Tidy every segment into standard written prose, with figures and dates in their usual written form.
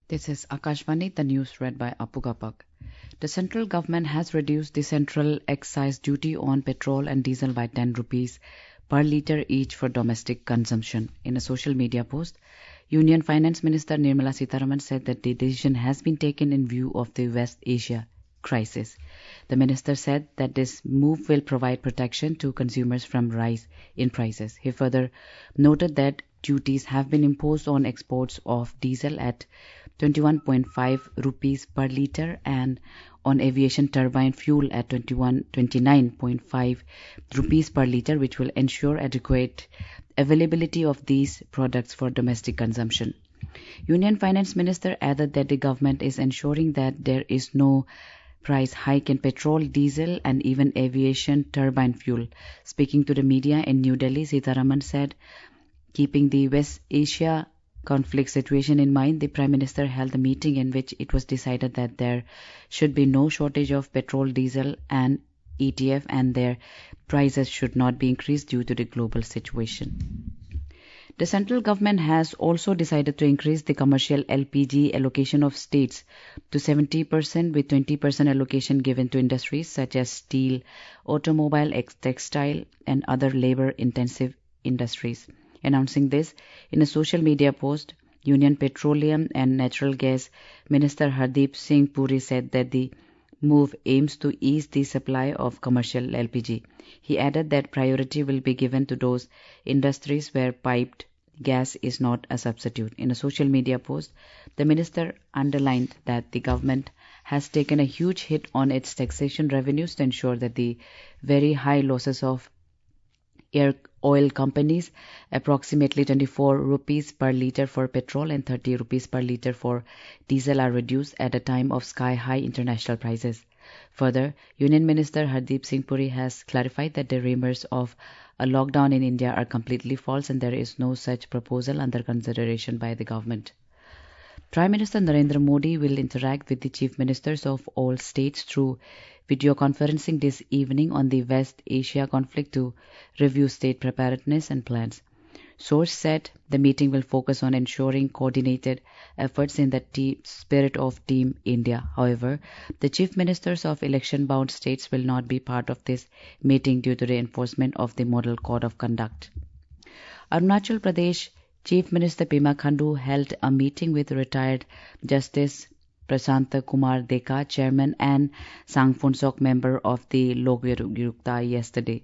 This is Akashvani, the news read by Apu Gapak. The central government has reduced the central excise duty on petrol and diesel by 10 rupees per litre each for domestic consumption. In a social media post, Union Finance Minister Nirmala Sitharaman said that the decision has been taken in view of the West Asia crisis. The minister said that this move will provide protection to consumers from rise in prices. He further noted that duties have been imposed on exports of diesel at 21.5 rupees per litre and on aviation turbine fuel at 29.5 rupees per litre, which will ensure adequate availability of these products for domestic consumption. Union Finance Minister added that the government is ensuring that there is no price hike in petrol, diesel and even aviation turbine fuel. Speaking to the media in New Delhi, Sitharaman said, keeping the West Asia conflict situation in mind, the Prime Minister held a meeting in which it was decided that there should be no shortage of petrol, diesel and ETF and their prices should not be increased due to the global situation. The central government has also decided to increase the commercial LPG allocation of states to 70% with 20% allocation given to industries such as steel, automobile, textile and other labor-intensive industries. Announcing this in a social media post, Union Petroleum and Natural Gas Minister Hardeep Singh Puri said that the move aims to ease the supply of commercial LPG. He added that priority will be given to those industries where piped gas is not a substitute. In a social media post, the minister underlined that the government has taken a huge hit on its taxation revenues to ensure that the very high losses of air oil companies, approximately 24 rupees per litre for petrol and 30 rupees per litre for diesel, are reduced at a time of sky-high international prices. Further, Union Minister Hardeep Singh Puri has clarified that the rumors of a lockdown in India are completely false and there is no such proposal under consideration by the government. Prime Minister Narendra Modi will interact with the chief ministers of all states through video conferencing this evening on the West Asia conflict to review state preparedness and plans. Source said the meeting will focus on ensuring coordinated efforts in the spirit of Team India. However, the chief ministers of election-bound states will not be part of this meeting due to the enforcement of the Model Code of Conduct. Arunachal Pradesh Chief Minister Pema Khandu held a meeting with retired Justice Prashant Kumar Deka, Chairman and Sangphonsok member of the Lok Ayukta yesterday.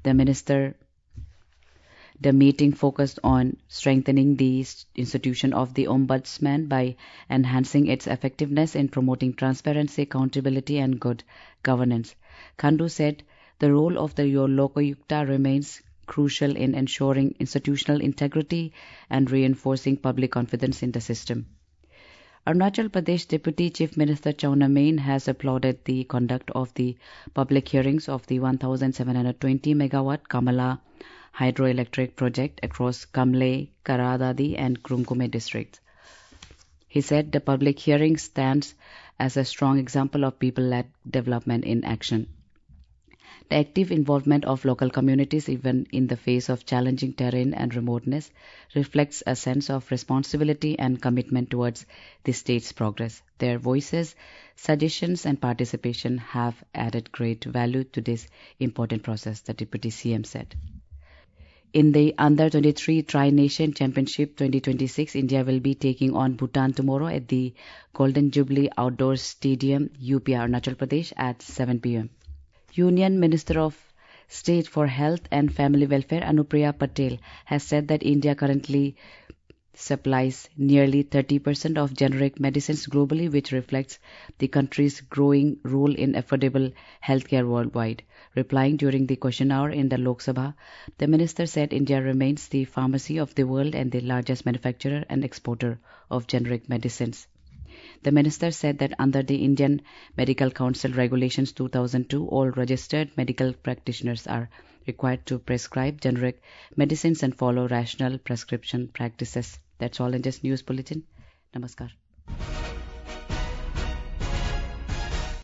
The meeting focused on strengthening the institution of the Ombudsman by enhancing its effectiveness in promoting transparency, accountability and good governance. Khandu said the role of the Lok Ayukta remains crucial in ensuring institutional integrity and reinforcing public confidence in the system. Arunachal Pradesh Deputy Chief Minister Chauna Main has applauded the conduct of the public hearings of the 1,720 megawatt Kamala hydroelectric project across Kamle, Karadadi and Krumkume districts. He said the public hearing stands as a strong example of people-led development in action. The active involvement of local communities, even in the face of challenging terrain and remoteness, reflects a sense of responsibility and commitment towards the state's progress. Their voices, suggestions and participation have added great value to this important process, the Deputy CM said. In the Under-23 Tri-Nation Championship 2026, India will be taking on Bhutan tomorrow at the Golden Jubilee Outdoor Stadium, UP, Arunachal Pradesh at 7 p.m. Union Minister of State for Health and Family Welfare Anupriya Patel has said that India currently supplies nearly 30% of generic medicines globally, which reflects the country's growing role in affordable healthcare worldwide. Replying during the question hour in the Lok Sabha, the minister said India remains the pharmacy of the world and the largest manufacturer and exporter of generic medicines. The minister said that under the Indian Medical Council Regulations 2002, all registered medical practitioners are required to prescribe generic medicines and follow rational prescription practices. That's all in this news bulletin. Namaskar.